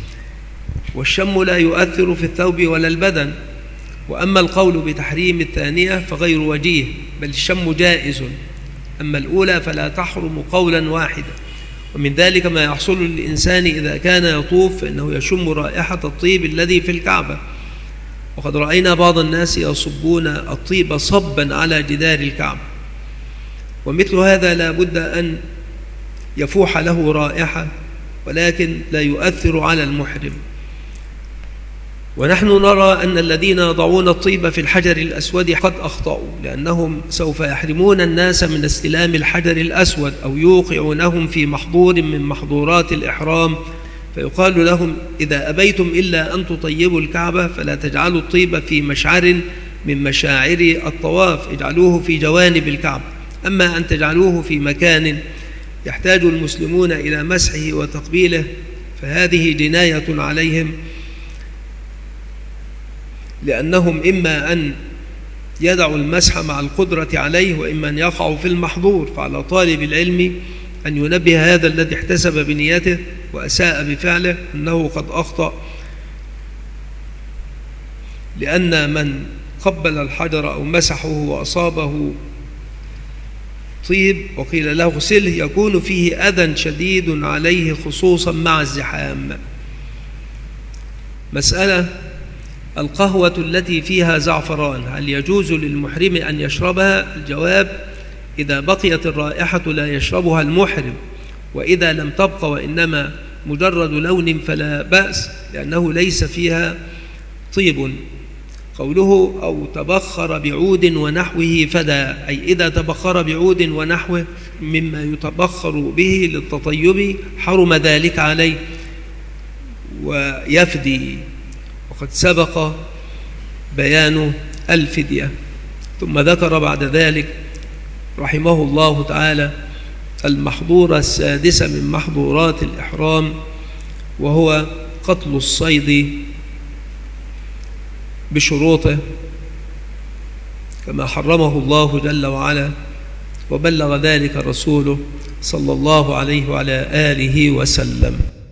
والشم لا يؤثر في الثوب ولا البدن. وأما القول بتحريم الثانية فغير وجيه، بل الشم جائز، أما الأولى فلا تحرم قولا واحدا. ومن ذلك ما يحصل للإنسان إذا كان يطوف فإنه يشم رائحة الطيب الذي في الكعبة، وقد رأينا بعض الناس يصبون الطيب صبا على جدار الكعبة، ومثل هذا لا بد أن يفوح له رائحة ولكن لا يؤثر على المحرم. ونحن نرى أن الذين يضعون الطيب في الحجر الأسود قد أخطأوا، لأنهم سوف يحرمون الناس من استلام الحجر الأسود أو يوقعونهم في محظور من محظورات الإحرام، فيقال لهم إذا أبيتم إلا أن تطيبوا الكعبة فلا تجعلوا الطيب في مشعر من مشاعر الطواف، اجعلوه في جوانب الكعبة. أما أن تجعلوه في مكان يحتاج المسلمون إلى مسحه وتقبيله فهذه جناية عليهم، لأنهم إما أن يدعوا المسح مع القدرة عليه وإما أن يقعوا في المحظور. فعلى طالب العلم أن ينبه هذا الذي احتسب بنيته وأساء بفعله أنه قد أخطأ، لأن من قبل الحجر أو مسحه وأصابه طيب وقيل له اغسله يكون فيه أذى شديد عليه خصوصا مع الزحام. مسألة: القهوة التي فيها زعفران هل يجوز للمحرم أن يشربها؟ الجواب: إذا بقيت الرائحة لا يشربها المحرم، وإذا لم تبق وإنما مجرد لون فلا بأس، لأنه ليس فيها طيب. قوله أو تبخر بعود ونحوه فدا، أي إذا تبخر بعود ونحوه مما يتبخر به للتطيب حرم ذلك عليه ويفدي، وقد سبق بيان الفدية. ثم ذكر بعد ذلك رحمه الله تعالى المحظورة السادسة من محظورات الإحرام، وهو قتل الصيد بشروطه كما حرمه الله جل وعلا وبلغ ذلك رسوله صلى الله عليه وعلى آله وسلم.